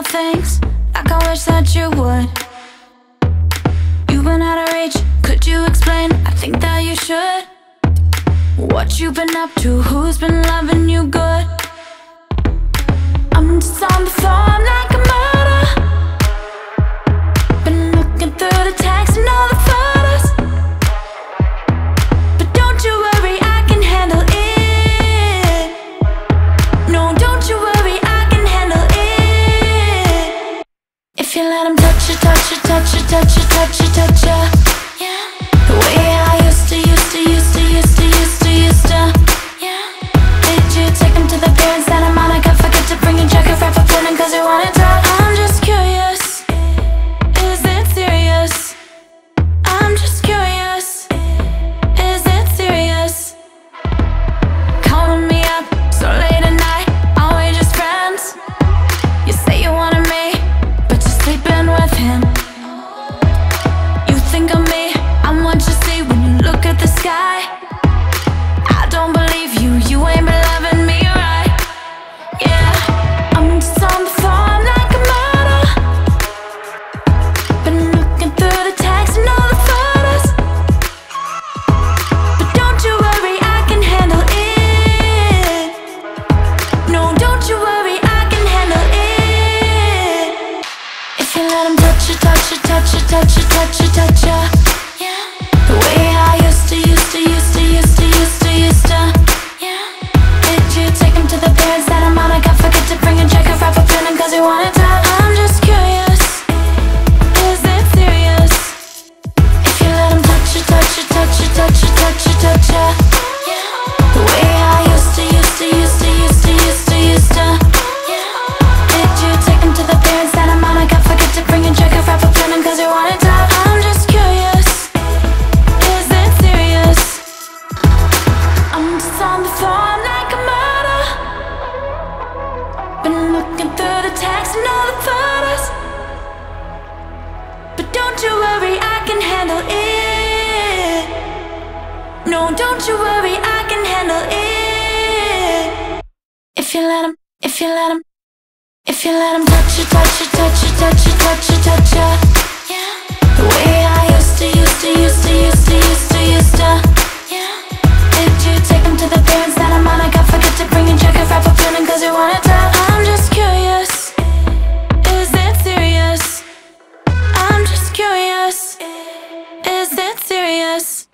small things like I wish that you would. You've been out of reach, could you explain? I think that you should. What you been up to, who's been loving you good? I'm just on the phone like a murder. Been looking through the texts and all the photos, but don't you worry, I can handle it. No, don't you worry, I can handle it. If you let him touch you, touch you, touch you, touch you, touch you, touch you, yeah. The way I used to, yeah. Did you take him to the pier in Santa Monica? Forget to bring your jacket, wrap up in 'cause you wanted to. I'm just curious, is it serious? I'm just curious, is it serious? Calling me up so late at night, are we just friends? You say you wanted me, but you're sleeping with him. You think of me, I'm what you see when you look at the sky. I don't believe you, you ain't been loving me right. Yeah, I'm just on the phone like a murder. Been looking through the texts and all the photos, but don't you worry, I can handle it. No, don't you worry, I can handle it. If you let him touch you, touch you, touch you, touch you, touch you, touch you, yeah. The way I used to, yeah. Did you take him to the pier in Santa Monica? Forget to bring a jacket, wrap up in 'cause you wanted to. I'm just curious, is it serious? If you let him touch you, touch you, touch you, touch you, touch you, touch you, yeah. The way I used to, yeah. Did you take him to the pier in Santa Monica? Forget to bring a jacket, wrap up in 'cause you wanted to. I'm just curious, is it serious? I'm just on the phone like a murder. Been looking through the texts and all the photos, but don't you worry, I can handle it. No, don't you worry, I can handle it. If you let him, if you let him, if you let him touch you, touch you, touch you, touch you, touch you, touch you, yeah. The way I used to, yeah. Did you take him to the pier in Santa Monica? Forget to bring your jacket, wrap up in 'cause you wanted to. I'm just curious, is it serious? I'm just curious, is it serious?